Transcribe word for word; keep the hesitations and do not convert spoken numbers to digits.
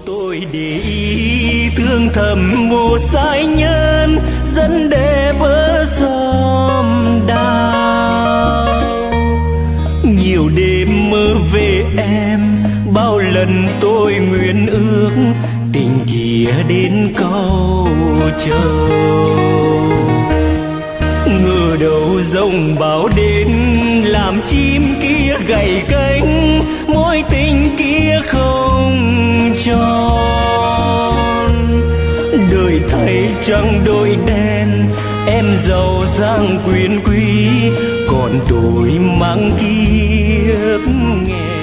tôi để ý thương thầm một giai nhân dẫn để vỡ xóm đào. Nhiều đêm mơ về em, bao lần tôi nguyện ước tình kia đến câu chờ. Ngờ đâu giông bão đến làm chim kia gầy cánh, mối tình kia không tròn. Đời thay trăng đôi đen, em giàu dáng quyến quý, còn tôi mang kiếp nghèo.